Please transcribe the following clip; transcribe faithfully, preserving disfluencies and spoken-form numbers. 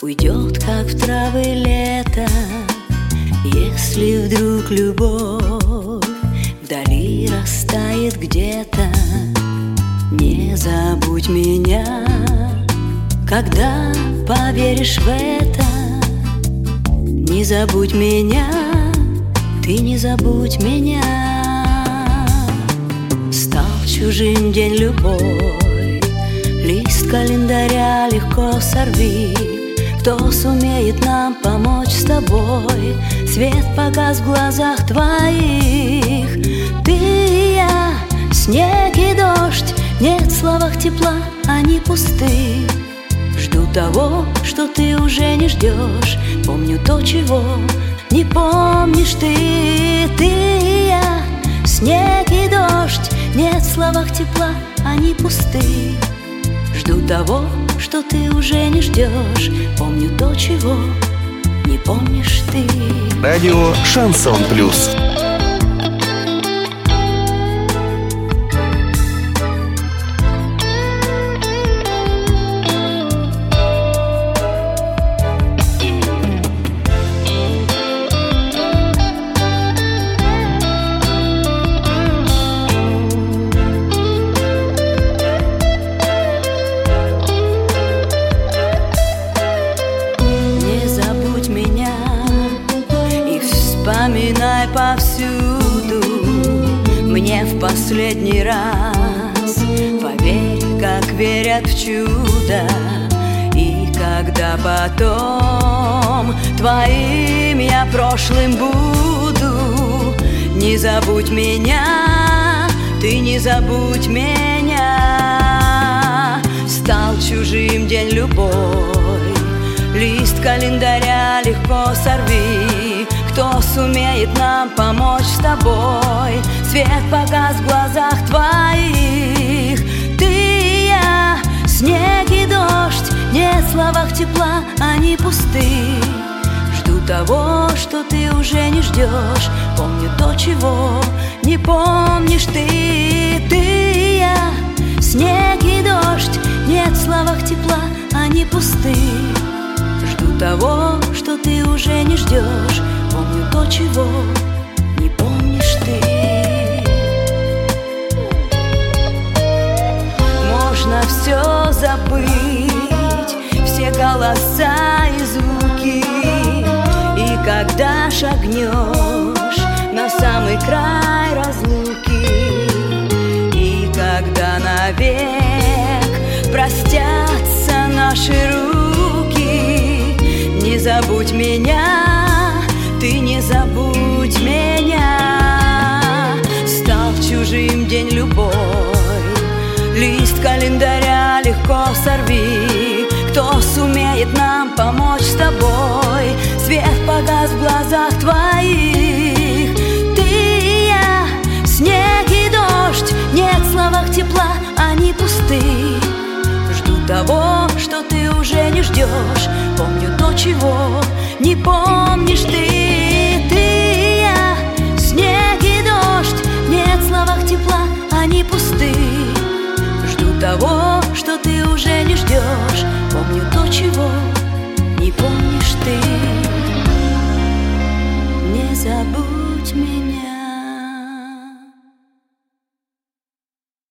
уйдет, как в травы лето. Если вдруг любовь вдали растает где-то, не забудь меня, когда поверишь в это. Не забудь меня, ты не забудь меня. Стал чужим день любой, лист календаря легко сорви. Кто сумеет нам помочь с тобой? Свет погас в глазах твоих. Ты и я, снег и дождь, нет в словах тепла, они пусты. Жду того, что ты уже не ждешь, помню то, чего не помнишь ты. Ты и я, снег и дождь, нет в словах тепла, они пусты. Жду того, что ты уже не ждешь, помню то, чего не помнишь ты. Радио Шансон Плюс. Вспоминай повсюду мне в последний раз. Поверь, как верят в чудо. И когда потом твоим я прошлым буду, не забудь меня, ты не забудь меня. Стал чужим день любой, лист календаря легко сорви. Кто сумеет нам помочь с тобой? Свет погас в глазах твоих. Ты и я, снег и дождь, нет в словах тепла, они пусты. Жду того, что ты уже не ждешь, помню то, чего не помнишь ты. Ты и я, снег и дождь, нет в словах тепла, они пусты. Жду того, что ты уже не ждешь, помню то, чего не помнишь ты. Можно все забыть, все голоса и звуки. И когда шагнешь на самый край разлуки, и когда навек простятся наши руки, не забудь меня, ты не забудь меня. Стал чужим день любой, лист календаря легко сорви. Кто сумеет нам помочь с тобой? Свет погас в глазах твоих. Ты и я, снег и дождь, нет в словах тепла, они пусты. Жду того, что ты уже не ждешь, помню то, чего не помнишь ты. Ты и я, снег и дождь, нет в словах тепла, они пусты. Жду того, что ты уже не ждешь, помню то, чего не помнишь ты. Не забудь меня.